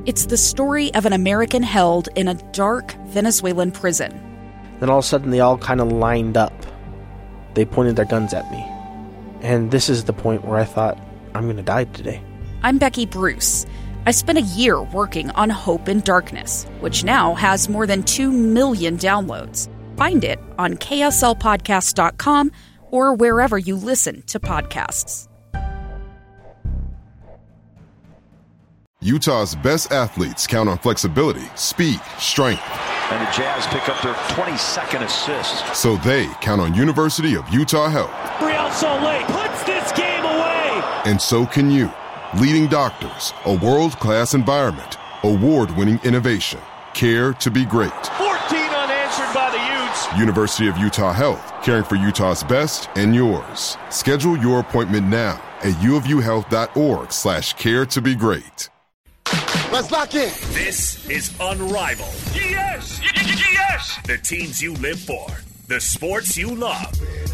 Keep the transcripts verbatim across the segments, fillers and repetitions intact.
It's the story of an American held in a dark Venezuelan prison. Then all of a sudden they all kind of lined up. They pointed their guns at me. And this is the point where I thought, I'm going to die today. I'm Becky Bruce. I spent a year working on Hope in Darkness, which now has more than two million downloads. Find it on K S L podcast dot com or wherever you listen to podcasts. Utah's best athletes count on flexibility, speed, strength. And the Jazz pick up their twenty-second assist. So they count on University of Utah Health. Real Salt Lake puts this game away. And so can you. Leading doctors, a world-class environment, award-winning innovation, care to be great. fourteen unanswered by the Utes. University of Utah Health, caring for Utah's best and yours. Schedule your appointment now at uofuhealth.org slash care to be great. Let's lock in. This is Unrivaled. Yes! Yes! The teams you live for. The sports you love.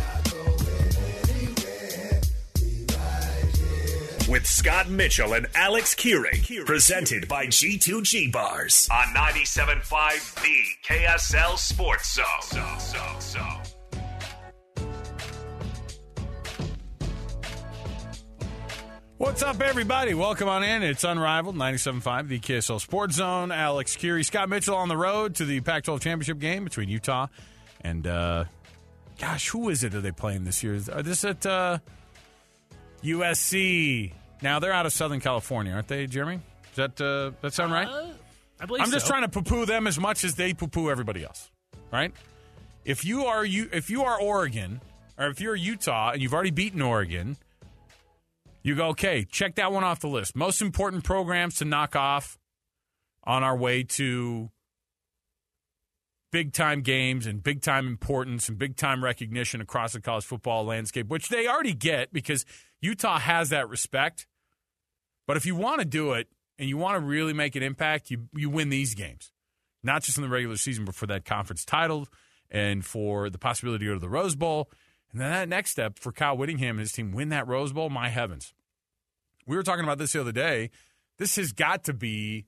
With Scott Mitchell and Alex Keurig. Presented by G two G Bars. On ninety-seven point five, the K S L Sports Zone. So, so, so. What's up, everybody? Welcome on in. It's Unrivaled, ninety-seven point five, the K S L Sports Zone. Alex Keurig, Scott Mitchell on the road to the Pac twelve championship game between Utah and, uh, gosh, who is it are they playing this year? Are this at uh, U S C? Now, they're out of Southern California, aren't they, Jeremy? Does that, uh, that sound right? Uh, I believe I'm just so. trying to poo-poo them as much as they poo-poo everybody else, right? If you are you, if you are Oregon, or if you're Utah and you've already beaten Oregon, you go, okay, check that one off the list. Most important programs to knock off on our way to big-time games and big-time importance and big-time recognition across the college football landscape, which they already get because Utah has that respect. But if you want to do it and you want to really make an impact, you you win these games. Not just in the regular season, but for that conference title and for the possibility to go to the Rose Bowl. And then that next step for Kyle Whittingham and his team, win that Rose Bowl, my heavens. We were talking about this the other day. This has got to be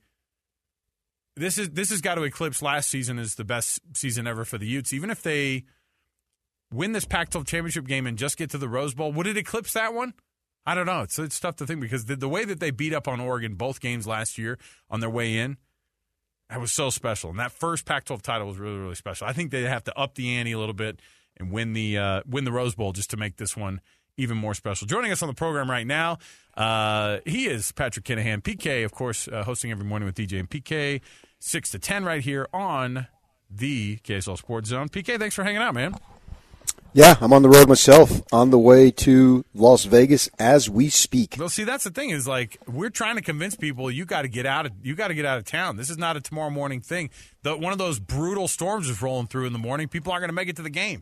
this is this has got to eclipse last season as the best season ever for the Utes. Even if they win this Pac twelve championship game and just get to the Rose Bowl, would it eclipse that one? I don't know. It's, it's tough to think because the, the way that they beat up on Oregon both games last year on their way in, that was so special. And that first Pac twelve title was really, really special. I think they have to up the ante a little bit and win the uh, win the Rose Bowl just to make this one even more special. Joining us on the program right now, uh, he is Patrick Kinahan. P K, of course, uh, hosting every morning with D J and P K, six to ten right here on the K S L Sports Zone. P K, thanks for hanging out, man. Yeah, I'm on the road myself, on the way to Las Vegas as we speak. Well, see, that's the thing is like we're trying to convince people you got to get out of you got to get out of town. This is not a tomorrow morning thing. The, one of those brutal storms is rolling through in the morning. People aren't going to make it to the game.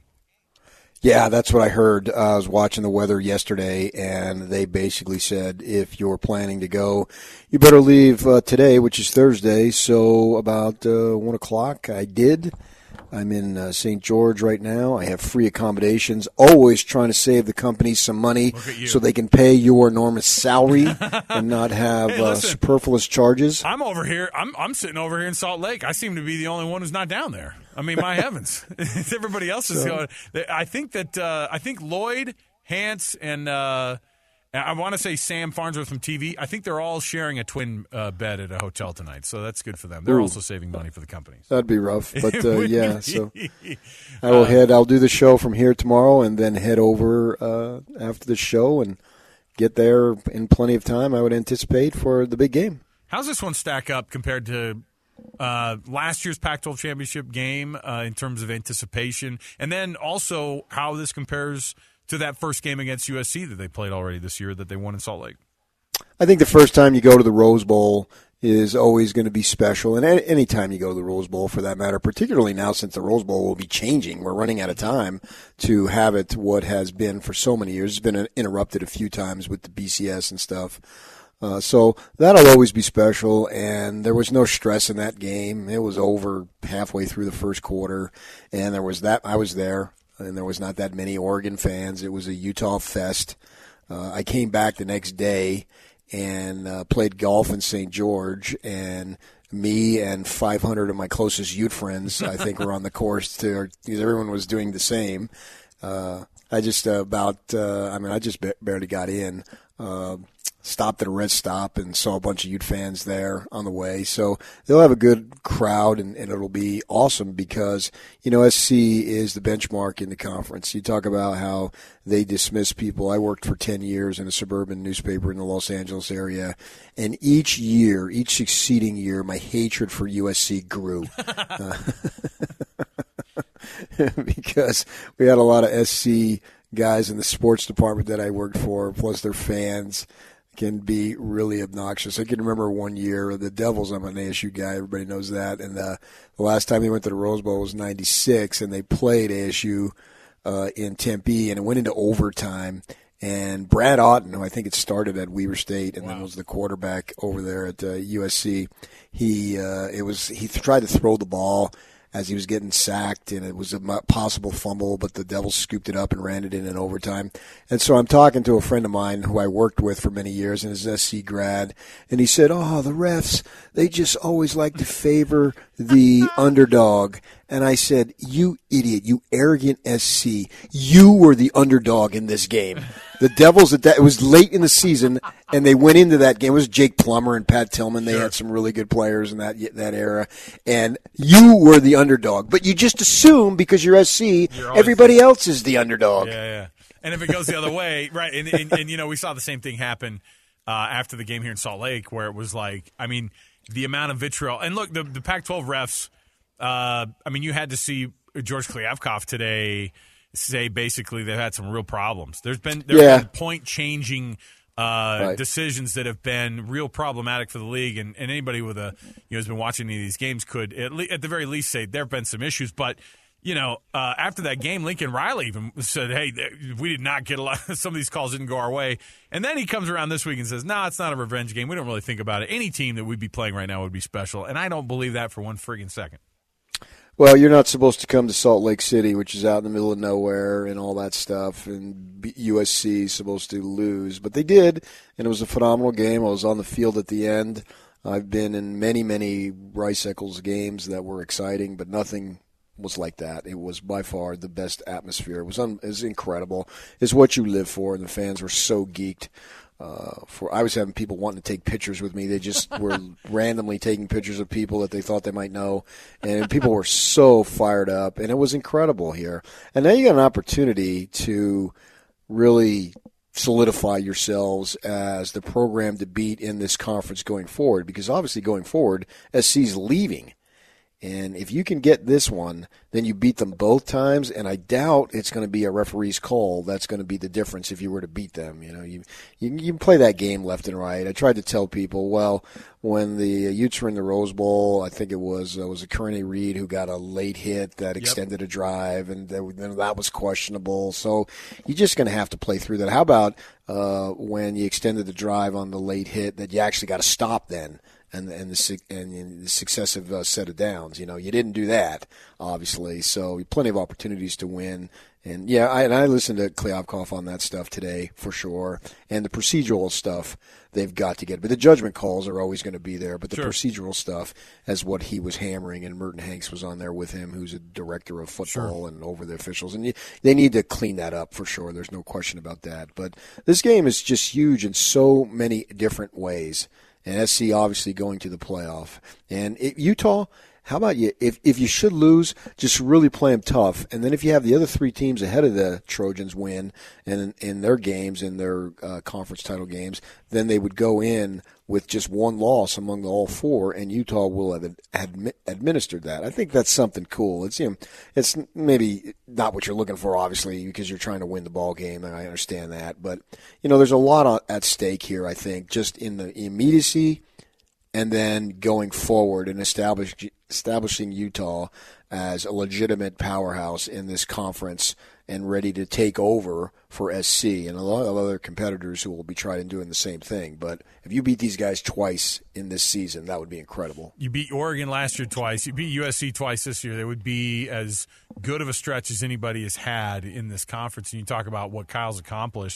Yeah, that's what I heard. Uh, I was watching the weather yesterday, and they basically said if you're planning to go, you better leave uh, today, which is Thursday. So about uh, one o'clock, I did. I'm in uh, Saint George right now. I have free accommodations, always trying to save the company some money so they can pay your enormous salary and not have hey, uh, listen, superfluous charges. I'm over here. I'm I'm sitting over here in Salt Lake. I seem to be the only one who's not down there. I mean, my heavens. Everybody else is so, going. I think that uh, I think Lloyd, Hance, and uh, I want to say Sam Farnsworth from T V. I think they're all sharing a twin uh, bed at a hotel tonight, so that's good for them. They're Ooh. also saving money for the companies. That'd be rough, but uh, yeah. So I will head. I'll do the show from here tomorrow, and then head over uh, after the show and get there in plenty of time. I would anticipate for the big game. How's this one stack up compared to uh, last year's Pac twelve championship game uh, in terms of anticipation, and then also how this compares to that first game against U S C that they played already this year that they won in Salt Lake? I think the first time you go to the Rose Bowl is always going to be special, and any time you go to the Rose Bowl for that matter, particularly now since the Rose Bowl will be changing. We're running out of time to have it what has been for so many years. It's been interrupted a few times with the B C S and stuff. Uh, so that'll always be special, and there was no stress in that game. It was over halfway through the first quarter, and there was that I was there. And there was not that many Oregon fans. It was a Utah fest. Uh, I came back the next day, and uh, played golf in Saint George, and me and five hundred of my closest Ute friends, I think, were on the course too, because everyone was doing the same. Uh, I just uh, about, uh, I mean, I just ba- barely got in. Uh, stopped at a rest stop and saw a bunch of Ute fans there on the way. So they'll have a good crowd, and, and it'll be awesome because, you know, S C is the benchmark in the conference. You talk about how they dismiss people. I worked for ten years in a suburban newspaper in the Los Angeles area, and each year, each succeeding year, my hatred for U S C grew. uh, because we had a lot of S C guys in the sports department that I worked for, plus their fans can be really obnoxious. I can remember one year, the Devils, I'm an A S U guy, everybody knows that, and uh, the last time they went to the Rose Bowl was ninety-six, and they played A S U uh, in Tempe, and it went into overtime, and Brad Otten, who I think it started at Weber State and wow. then was the quarterback over there at uh, U S C, he uh, it was he tried to throw the ball as he was getting sacked, and it was a possible fumble, but the Devils scooped it up and ran it in in overtime. And so I'm talking to a friend of mine who I worked with for many years and is an S C grad, and he said, oh, the refs, they just always like to favor the underdog. And I said, you idiot, you arrogant S C, you were the underdog in this game. The Devils, at that, it was late in the season, and they went into that game. It was Jake Plummer and Pat Tillman. They sure. had some really good players in that that era. And you were the underdog. But you just assume because you're S C, you're always, everybody else is the underdog. Yeah, yeah. And if it goes the other way, right, and, and, and, you know, we saw the same thing happen uh, after the game here in Salt Lake where it was like, I mean, the amount of vitriol. And look, the, the Pac twelve refs, uh, I mean, you had to see George Kliavkoff today say basically they've had some real problems. There's been there yeah. been point-changing uh, right. decisions that have been real problematic for the league, and, and anybody with a you know has been watching any of these games could at, le- at the very least say there have been some issues. But you know, uh, after that game, Lincoln Riley even said, "Hey, we did not get a lot. Some of these calls didn't go our way." And then he comes around this week and says, "No, nah, it's not a revenge game. We don't really think about it. Any team that we'd be playing right now would be special." And I don't believe that for one friggin' second. Well, you're not supposed to come to Salt Lake City, which is out in the middle of nowhere and all that stuff, and U S C is supposed to lose. But they did, and it was a phenomenal game. I was on the field at the end. I've been in many, many Rice Eccles games that were exciting, but nothing was like that. It was by far the best atmosphere. It was, un- it was incredible. It's what you live for, and the fans were so geeked. Uh, for I was having people wanting to take pictures with me. They just were randomly taking pictures of people that they thought they might know, and people were so fired up, and it was incredible here. And now you got an opportunity to really solidify yourselves as the program to beat in this conference going forward, because obviously going forward, S C's leaving. And if you can get this one, then you beat them both times, and I doubt it's going to be a referee's call. That's going to be the difference if you were to beat them. You know, you you, you can play that game left and right. I tried to tell people, well, when the Utes were in the Rose Bowl, I think it was uh, was a Kearney Reed who got a late hit that extended yep. a drive, and that, that was questionable. So you're just going to have to play through that. How about uh, when you extended the drive on the late hit that you actually got to stop then? And, and the and the successive uh, set of downs, you know, you didn't do that, obviously. So plenty of opportunities to win. And yeah, I, and I listened to Kliavkoff on that stuff today for sure. And the procedural stuff they've got to get, but the judgment calls are always going to be there. But the sure. procedural stuff is what he was hammering, and Merton Hanks was on there with him, who's a director of football sure. and over the officials. And you, they need to clean that up for sure. There's no question about that. But this game is just huge in so many different ways. And S C obviously going to the playoff. And it, Utah, how about you? If if you should lose, just really play them tough. And then if you have the other three teams ahead of the Trojans win and in their games, in their uh, conference title games, then they would go in with just one loss among the all four, and Utah will have admi- administered that. I think that's something cool. It's you know, it's maybe not what you're looking for, obviously, because you're trying to win the ball game, and I understand that. But you know, there's a lot at stake here. I think just in the immediacy, and then going forward and establish, establishing Utah as a legitimate powerhouse in this conference and ready to take over for S C and a lot of other competitors who will be trying doing the same thing. But if you beat these guys twice in this season, that would be incredible. You beat Oregon last year twice. You beat U S C twice this year. They would be as good of a stretch as anybody has had in this conference. And you talk about what Kyle's accomplished.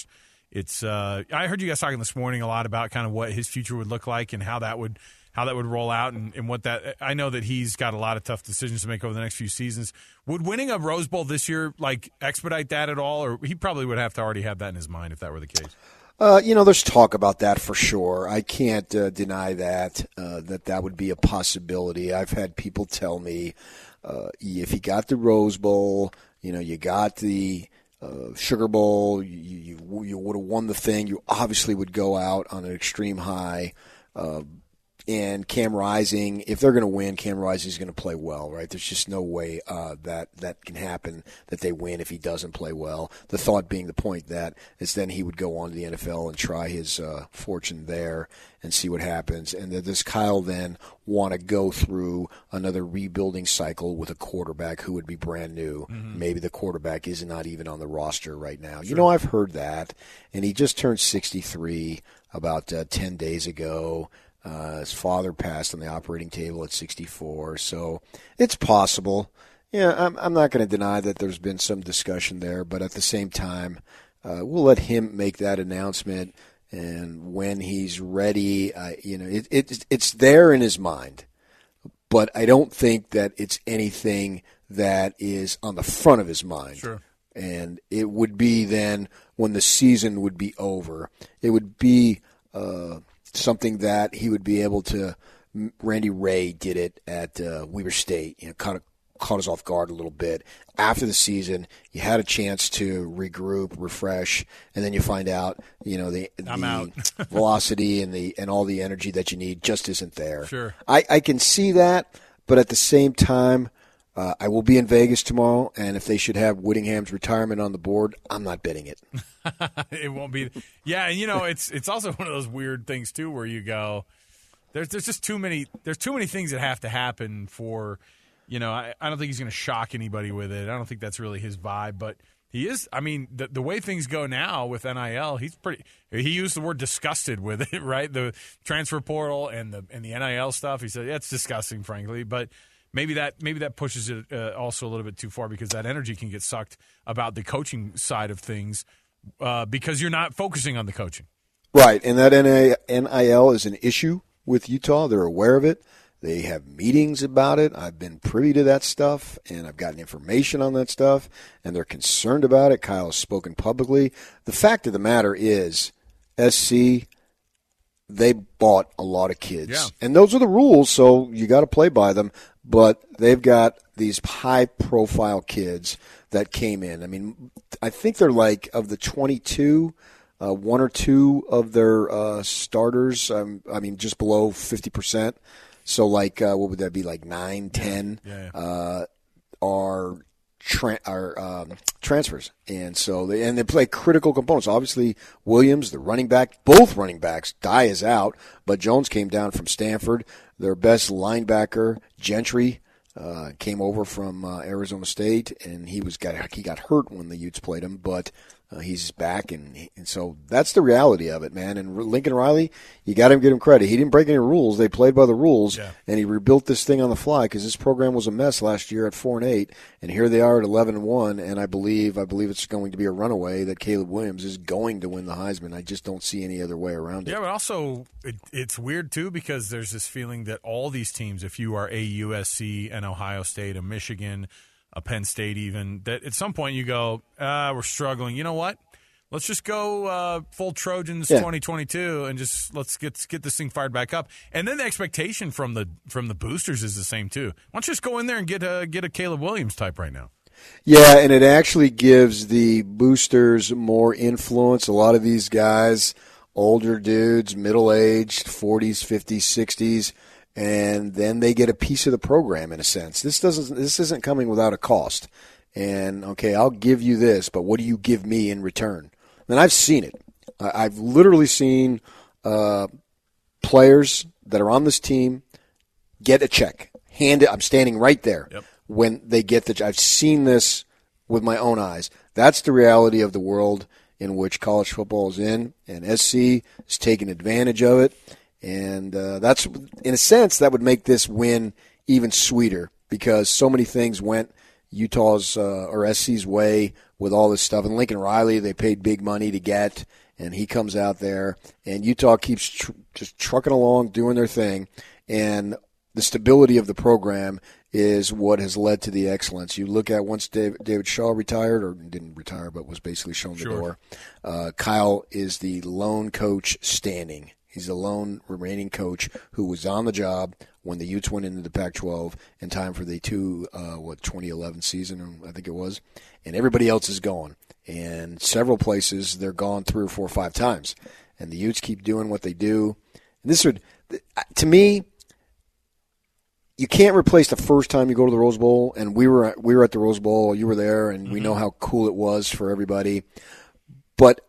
it's. Uh, I heard you guys talking this morning a lot about kind of what his future would look like and how that would how that would roll out and, and what that. I know that he's got a lot of tough decisions to make over the next few seasons. Would winning a Rose Bowl this year like expedite that at all, or he probably would have to already have that in his mind if that were the case? Uh, you know, there's talk about that for sure. I can't uh, deny that, uh, that that would be a possibility. I've had people tell me uh, if you got the Rose Bowl, you know, you got the uh, Sugar Bowl, you, you, you would have won the thing, you obviously would go out on an extreme high. Uh, And Cam Rising, if they're going to win, Cam Rising is going to play well, right? There's just no way uh, that that can happen, that they win if he doesn't play well. The thought being the point that is then he would go on to the N F L and try his uh, fortune there and see what happens. And that does Kyle then want to go through another rebuilding cycle with a quarterback who would be brand new? Mm-hmm. Maybe the quarterback is not even on the roster right now. Sure. You know, I've heard that. And he just turned sixty-three about uh, ten days ago. Uh, his father passed on the operating table at sixty-four, so it's possible. Yeah, I'm, I'm not going to deny that there's been some discussion there, but at the same time, uh, we'll let him make that announcement, and when he's ready, uh, you know, it, it it's there in his mind, but I don't think that it's anything that is on the front of his mind. Sure. And it would be then when the season would be over. It would be uh, something that he would be able to. Randy Ray did it at uh, Weber State. You know, kind of caught us off guard a little bit. After the season, you had a chance to regroup, refresh, and then you find out, you know, the, I'm the out. velocity and the and all the energy that you need just isn't there. Sure. I, I can see that, but at the same time, uh, I will be in Vegas tomorrow, and if they should have Whittingham's retirement on the board, I'm not betting it. It won't be. Yeah, and you know, it's it's also one of those weird things too, where you go, there's there's just too many there's too many things that have to happen for, you know, I, I don't think he's going to shock anybody with it. I don't think that's really his vibe, but he is. I mean, the the way things go now with N I L, he's pretty. He used the word disgusted with it, right? The transfer portal and the and the N I L stuff. He said, yeah, it's disgusting, frankly, but. Maybe that maybe that pushes it uh, also a little bit too far because that energy can get sucked about the coaching side of things uh, because you're not focusing on the coaching. Right, and that N I L is an issue with Utah. They're aware of it. They have meetings about it. I've been privy to that stuff, and I've gotten information on that stuff, and they're concerned about it. Kyle has spoken publicly. The fact of the matter is, S C, they bought a lot of kids. Yeah. And those are the rules, so you got to play by them. But they've got these high-profile kids that came in. I mean, I think they're like, of the twenty-two, uh, one or two of their uh, starters, um, I mean, just below fifty percent. So, like, uh, what would that be, like nine, ten, yeah, yeah. Uh, are tra- are um, transfers. And so they and they play critical components. Obviously, Williams, the running back, both running backs, Dye is out, but Jones came down from Stanford. Their best linebacker, Gentry, uh, came over from uh, Arizona State, and he was got he got hurt when the Utes played him, but uh, he's back, and and so that's the reality of it, man. And Lincoln Riley, you got to give him credit. He didn't break any rules; they played by the rules, yeah. and he rebuilt this thing on the fly because this program was a mess last year at four and eight, and here they are at eleven and one. And I believe I believe it's going to be a runaway that Caleb Williams is going to win the Heisman. I just don't see any other way around it. Yeah, but also it, it's weird too because there's this feeling that all these teams, if you are a U S C, an Ohio State, a Michigan, a Penn State even, that at some point you go, ah, we're struggling. You know what? Let's just go uh, full Trojans yeah. twenty twenty-two and just let's get get this thing fired back up. And then the expectation from the from the boosters is the same too. Why don't you just go in there and get a get a Caleb Williams type right now? Yeah, and it actually gives the boosters more influence. A lot of these guys, older dudes, middle-aged, forties, fifties, sixties, and then they get a piece of the program in a sense. This doesn't this isn't coming without a cost. And, okay, I'll give you this, but what do you give me in return? And I've seen it. I've literally seen uh, players that are on this team get a check. Hand it. I'm standing right there yep. when they get the check. I've seen this with my own eyes. That's the reality of the world in which college football is in, and S C is taking advantage of it. And uh, that's, in a sense, that would make this win even sweeter because so many things went Utah's uh, or S C's way with all this stuff. And Lincoln Riley, they paid big money to get, and he comes out there, and Utah keeps tr- just trucking along, doing their thing, and the stability of the program is what has led to the excellence. You look at once David, David Shaw retired, or didn't retire, but was basically shown the sure. door, uh, Kyle is the lone coach standing. He's the lone remaining coach who was on the job when the Utes went into the Pac twelve in time for the two, uh, what, twenty eleven season, I think it was, and everybody else is gone. And several places, they're gone three or four or five times. And the Utes keep doing what they do. And this would, to me, you can't replace the first time you go to the Rose Bowl, and we were we were at the Rose Bowl, you were there, and mm-hmm. we know how cool it was for everybody. But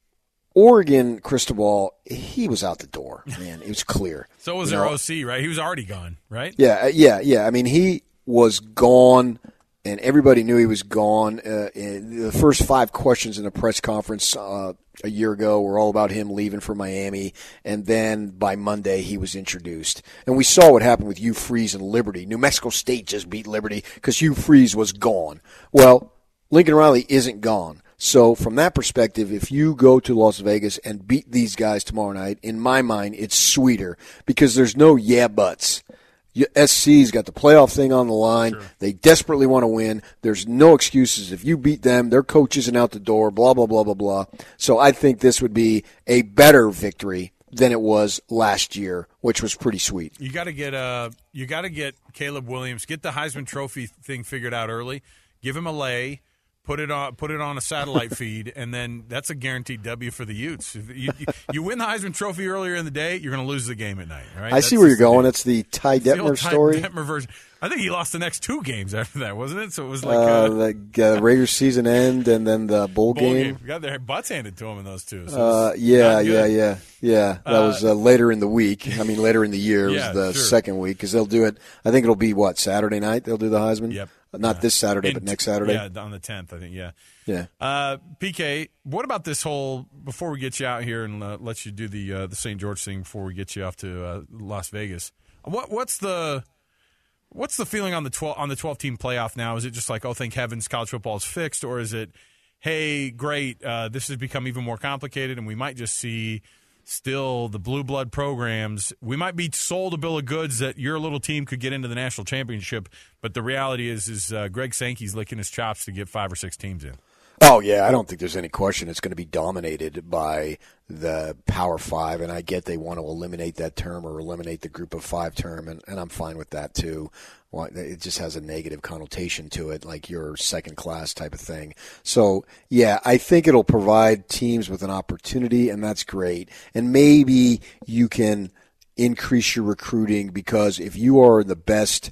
Oregon, Cristobal, he was out the door, man. It was clear. So was you their know? O C, right? He was already gone, right? Yeah, yeah, yeah. I mean, he was gone, and everybody knew he was gone. Uh, the first five questions in the press conference uh, a year ago were all about him leaving for Miami, and then by Monday he was introduced. And we saw what happened with Hugh Freeze and Liberty. New Mexico State just beat Liberty because Hugh Freeze was gone. Well, Lincoln Riley isn't gone. So from that perspective, if you go to Las Vegas and beat these guys tomorrow night, in my mind, it's sweeter because there's no yeah buts. S C's got the playoff thing on the line. Sure. They desperately want to win. There's no excuses. If you beat them, their coach isn't out the door, blah, blah, blah, blah, blah. So I think this would be a better victory than it was last year, which was pretty sweet. You got to get uh, you got to get Caleb Williams, get the Heisman Trophy thing figured out early, give him a lay. Put it on, put it on a satellite feed, and then that's a guaranteed W for the Utes. If you, you, you win the Heisman Trophy earlier in the day, you're going to lose the game at night. Right? I That's see where you're going. The, it's the Ty Detmer story. Ty Detmer version. I think he lost the next two games after that, wasn't it? So it was like uh, uh, the uh, Raiders season end, and then the bowl, bowl game. game. Got their butts handed to him in those two. So uh, yeah, yeah, yeah, yeah. That uh, was uh, later in the week. I mean, later in the year. It yeah, was the sure. second week because they'll do it. I think it'll be what Saturday night. They'll do the Heisman. Yep. Not yeah. this Saturday, and, but next Saturday. Yeah, on the tenth, I think. Yeah. Yeah. Uh, P K, what about this whole? Before we get you out here and uh, let you do the uh, the Saint George thing, before we get you off to uh, Las Vegas, what what's the what's the feeling on the twelve on the twelve team playoff now? Is it just like, oh, thank heavens, college football is fixed, or is it, hey, great, uh, this has become even more complicated, and we might just see still the blue blood programs? We might be sold a bill of goods that your little team could get into the national championship, but the reality is, is uh, Greg Sankey's licking his chops to get five or six teams in. Oh, yeah, I don't think there's any question it's going to be dominated by the Power Five, and I get they want to eliminate that term or eliminate the group of five term, and, and I'm fine with that too. Well, it just has a negative connotation to it, like your second class type of thing. So, yeah, I think it'll provide teams with an opportunity, and that's great. And maybe you can increase your recruiting because if you are the best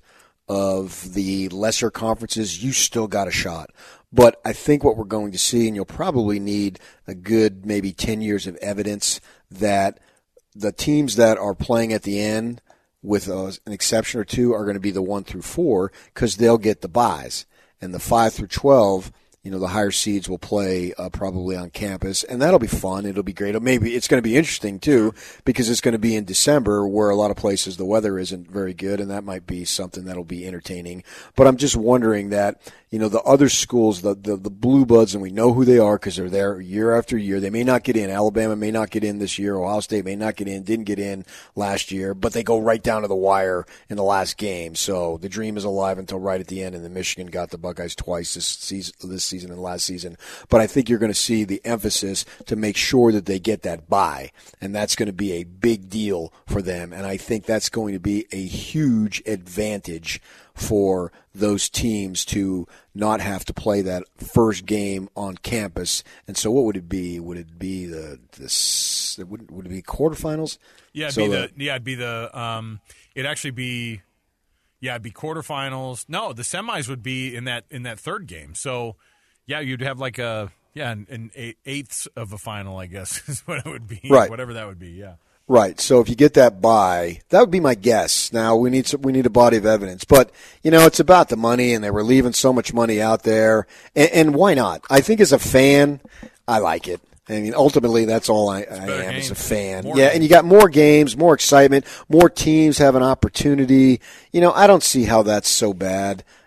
of the lesser conferences, you still got a shot. But I think what we're going to see, and you'll probably need a good maybe ten years of evidence that the teams that are playing at the end, with uh, an exception or two, are going to be the one through four because they'll get the buys. And the five through twelve, you know, the higher seeds will play uh, probably on campus, and that'll be fun. It'll be great. Maybe it's going to be interesting, too, because it's going to be in December where a lot of places the weather isn't very good, and that might be something that'll be entertaining. But I'm just wondering that, you know, the other schools, the, the, the Blue Buds, and we know who they are because they're there year after year. They may not get in. Alabama may not get in this year. Ohio State may not get in, didn't get in last year, but they go right down to the wire in the last game. So the dream is alive until right at the end, and then Michigan got the Buckeyes twice this season, this season and last season. But I think you're going to see the emphasis to make sure that they get that bye, and that's going to be a big deal for them. And I think that's going to be a huge advantage for those teams to not have to play that first game on campus. And so what would it be? Would it be the, the would, would it be quarterfinals? Yeah, it'd so be the, the yeah, it'd be the um it'd actually be yeah, it'd be quarterfinals. No, the semis would be in that in that third game. So yeah, you'd have like a yeah, an, an eighths of a final, I guess, is what it would be. Right. Whatever that would be, yeah. Right. So if you get that bye, that would be my guess. Now we need some, we need a body of evidence, but you know it's about the money, and they were leaving so much money out there, and, and why not? I think as a fan, I like it. I mean, ultimately, that's all I, I am games. as a fan. More yeah, games. And you got more games, more excitement, more teams have an opportunity. You know, I don't see how that's so bad.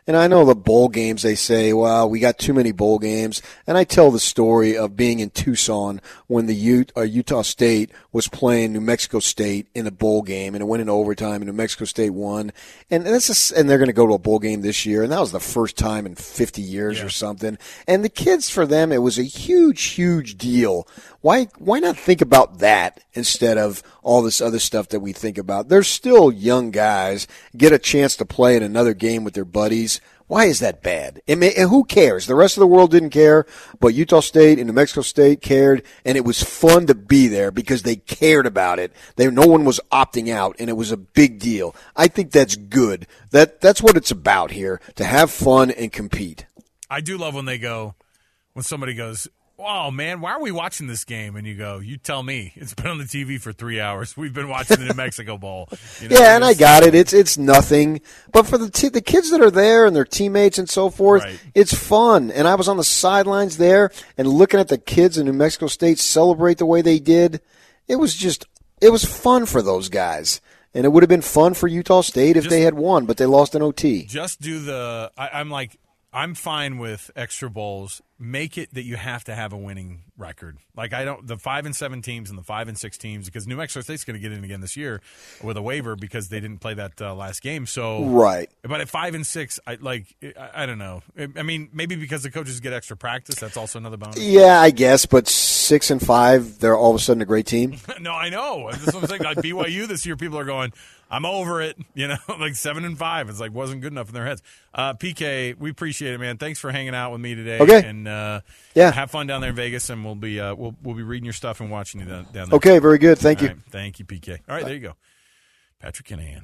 And I know the bowl games, they say, well, we got too many bowl games. And I tell the story of being in Tucson when the U- uh, Utah State was playing New Mexico State in a bowl game, and it went into overtime, and New Mexico State won. And this is, and they're going to go to a bowl game this year, and that was the first time in fifty years yeah. or something. And the kids, for them, it was a huge, huge deal. Why, why not think about that instead of all this other stuff that we think about? They're still young guys, get a chance to play in another game with their buddies. Why is that bad? It may, and who cares? The rest of the world didn't care, but Utah State and New Mexico State cared, and it was fun to be there because they cared about it. They, no one was opting out, and it was a big deal. I think that's good. That that's what it's about here, to have fun and compete. I do love when they go, when somebody goes, "Oh, man, why are we watching this game?" And you go, "You tell me. It's been on the T V for three hours. We've been watching the New Mexico Bowl." You know, yeah, and I got it. It's it's nothing. But for the t- the kids that are there and their teammates and so forth, right. It's fun. And I was on the sidelines there and looking at the kids in New Mexico State celebrate the way they did. It was just, it was fun for those guys. And it would have been fun for Utah State if just, they had won, but they lost in O T. Just do the – I'm like – I'm fine with extra bowls. Make it that you have to have a winning record. Like I don't the five and seven teams and the five and six teams, because New Mexico State's going to get in again this year with a waiver because they didn't play that uh, last game. So right. But at five and six, I like I, I don't know. I mean, maybe because the coaches get extra practice, that's also another bonus. Yeah, I guess. But six and five, they're all of a sudden a great team. No, I know. That's what I'm saying. Like B Y U this year, people are going, I'm over it, you know, like seven and five. It's like wasn't good enough in their heads. Uh, P K, we appreciate it, man. Thanks for hanging out with me today. Okay. And uh, yeah, have fun down there in Vegas, and we'll be uh, we'll we'll be reading your stuff and watching you down, down there. Okay, very good. Thank All you. Right. Thank you, P K. All right, Bye. There you go, Patrick Kinahan.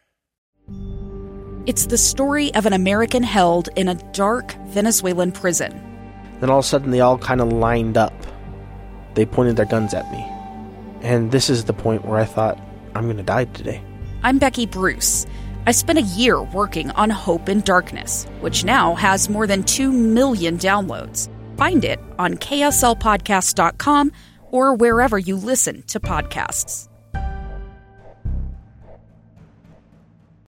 It's the story of an American held in a dark Venezuelan prison. Then all of a sudden, they all kind of lined up. They pointed their guns at me, and this is the point where I thought, I'm going to die today. I'm Becky Bruce. I spent a year working on Hope in Darkness, which now has more than two million downloads. Find it on K S L podcast dot com or wherever you listen to podcasts.